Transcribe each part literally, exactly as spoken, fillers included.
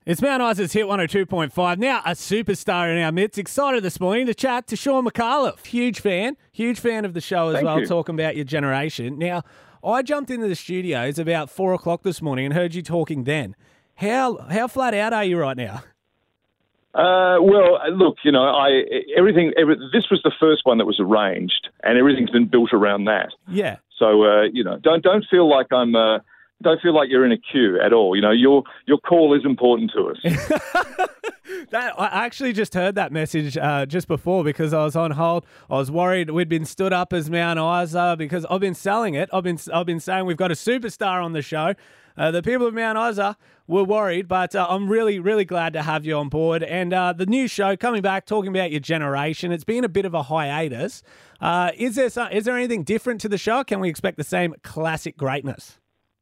It's Mount Isa's Hit one oh two point five. Now a superstar in our midst. Excited this morning to chat to Sean McAuliffe. Huge fan. Huge fan of the show as Thank well, you. talking about your generation. Now, I jumped into the studios about four o'clock this morning and heard you talking then. How how flat out are you right now? Uh, well, look, you know, I everything. Every, this was the first one that was arranged, and everything's been built around that. Yeah. So, uh, you know, don't don't feel like I'm. Uh, don't feel like you're in a queue at all. You know, your your call is important to us. That I actually just heard that message uh, just before because I was on hold. I was worried we'd been stood up as Mount Isa because I've been selling it. I've been I've been saying we've got a superstar on the show. Uh, the people of Mount Isa were worried, but uh, I'm really, really glad to have you on board. And uh, the new show coming back, talking about your generation. It's been a bit of a hiatus. Uh, is there some, is there anything different to the show? Can we expect the same classic greatness?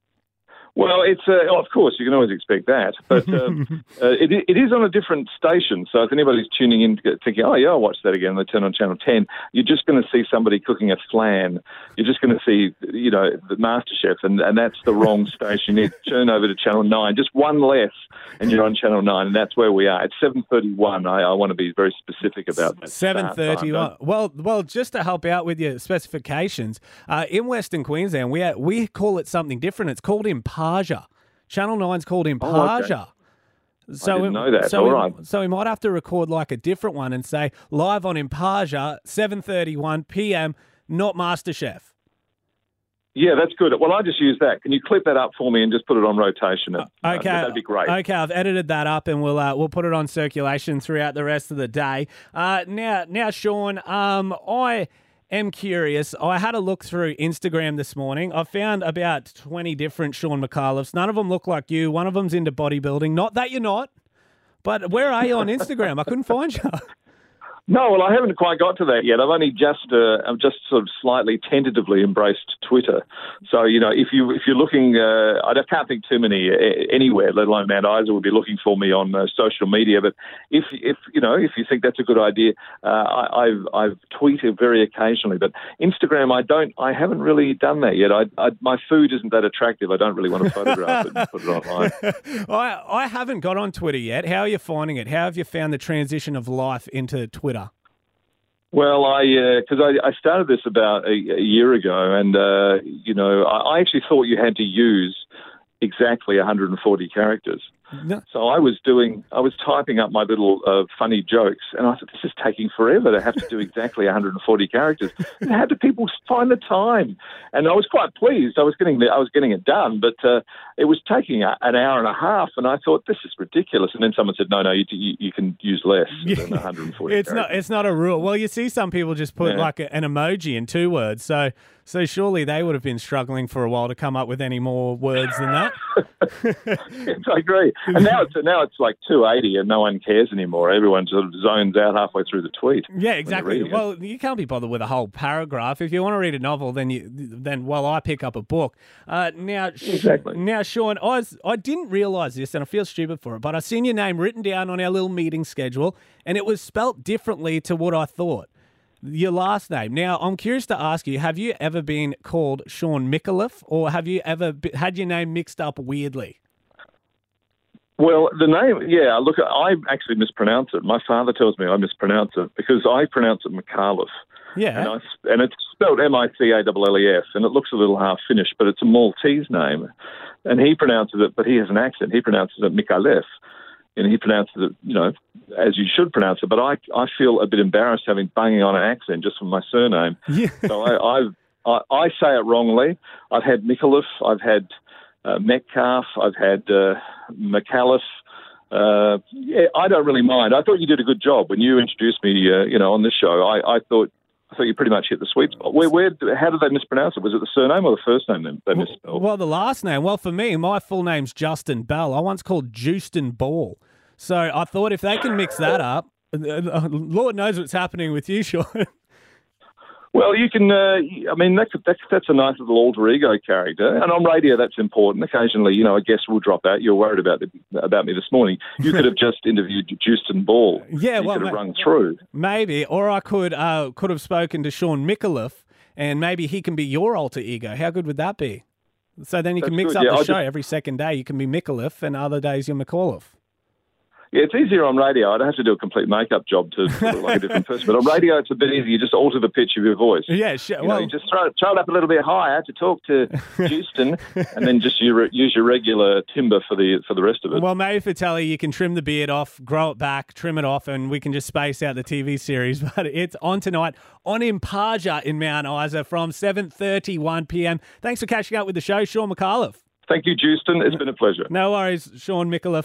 Well, it's uh, oh, of course you can always expect that, but um, uh, it, it is on a different station. So if anybody's tuning in thinking, "Oh yeah, I'll watch that again," they turn on Channel ten. You're just going to see somebody cooking a flan. You're just going to see, you know, the MasterChef, and, and that's the wrong station. You need to turn over to Channel nine, just one less, and you're on Channel nine, and that's where we are. It's seven thirty-one. I, I want to be very specific about that. Seven thirty-one. Well, well, just to help out with your specifications, uh, in Western Queensland, we we call it something different. It's called Impaja. Channel nine's called Impaja. Oh, okay. So I didn't we, know that. So All we, right. So we might have to record like a different one and say live on Impaja, seven thirty-one p.m., not MasterChef. Yeah, that's good. Well, I just use that. Can you clip that up for me and just put it on rotation? Uh, Okay, that'd be great. Okay, I've edited that up and we'll uh, we'll put it on circulation throughout the rest of the day. Uh, now, now, Sean, um, I am curious. I had a look through Instagram this morning. I found about twenty different Sean McAuliffes. None of them look like you. One of them's into bodybuilding. Not that you're not, but where are you on Instagram? I couldn't find you. No, well, I haven't quite got to that yet. I've only just, uh, I've just sort of slightly tentatively embraced Twitter. So, you know, if you if you're looking, uh, I can't think too many uh, anywhere, let alone Mount Isa would be looking for me on uh, social media. But if if you know if you think that's a good idea, uh, I, I've I've tweeted very occasionally. But Instagram, I don't, I haven't really done that yet. I, I my food isn't that attractive. I don't really want to photograph it and put it online. I I haven't got on Twitter yet. How are you finding it? How have you found the transition of life into Twitter? Well, I because uh, I, I started this about a, a year ago, and uh, you know, I, I actually thought you had to use exactly one hundred forty characters. No. So I was doing, I was typing up my little uh, funny jokes, and I thought, this is taking forever to have to do exactly one hundred forty characters. And how do people find the time? And I was quite pleased. I was getting, the, I was getting it done, but uh, it was taking a, an hour and a half, and I thought, this is ridiculous. And then someone said, no, no, you, you, you can use less than one hundred forty. It's characters. not. It's not a rule. Well, you see, some people just put Yeah. like a, an emoji in two words. So, so surely they would have been struggling for a while to come up with any more words than that. Yes, I agree. And now it's now it's like two eighty, and no one cares anymore. Everyone sort of zones out halfway through the tweet. Yeah, exactly. reading it. Well, you can't be bothered with a whole paragraph. If you want to read a novel, then you then well, I pick up a book. Uh, now, Sh- Exactly. Now, Sean, I was, I didn't realise this, and I feel stupid for it, but I seen your name written down on our little meeting schedule, and it was spelt differently to what I thought. Your last name. Now, I'm curious to ask you: have you ever been called Sean McAuliffe, or have you ever be, had your name mixed up weirdly? Well, the name, yeah, look, I actually mispronounce it. My father tells me I mispronounce it because I pronounce it McAuliffe. Yeah. And, I, and it's spelled M I C A L L E F, and it looks a little half-Finnish, but it's a Maltese name. And he pronounces it, but he has an accent. He pronounces it McAuliffe, and he pronounces it, you know, as you should pronounce it. But I, I feel a bit embarrassed having banging on an accent just from my surname. Yeah. So I, I've, I, I say it wrongly. I've had McAuliffe, I've had uh, Metcalf, I've had uh, McAuliffe. Uh, yeah, I don't really mind. I thought you did a good job when you introduced me, uh, you know, on this show. I, I thought I thought you pretty much hit the sweet spot. Where, where, how did they mispronounce it? Was it the surname or the first name they, they misspelled? Well, the last name. Well, for me, my full name's Justin Bell. I once called Justin Ball. So I thought if they can mix that up, Lord knows what's happening with you, Sean. Well, you can. Uh, I mean, that's that's that's a nice little alter ego character, and on radio that's important. Occasionally, you know, a guest will drop out. You're worried about the, about me this morning. You could have just interviewed Justin Ball. Yeah, you well, could have ma- rung through. Maybe, or I could uh, could have spoken to Sean McAuliffe, and maybe he can be your alter ego. How good would that be? So then you can That's mix good, up yeah. the I'll show just- every second day. You can be McAuliffe, and other days you're McAuliffe. Yeah, it's easier on radio. I'd have to do a complete makeup job to, to look like a different person. But on radio, it's a bit easier. You just alter the pitch of your voice. Yeah, sure. You, well, know, you just throw, throw it up a little bit higher to talk to Houston, and then just use, use your regular timbre for the for the rest of it. Well, maybe for telly, you can trim the beard off, grow it back, trim it off, and we can just space out the T V series. But it's on tonight on Impaja in Mount Isa from seven thirty-one p.m. Thanks for catching up with the show, Sean McAuliffe. Thank you, Houston. It's been a pleasure. No worries, Sean McAuliffe.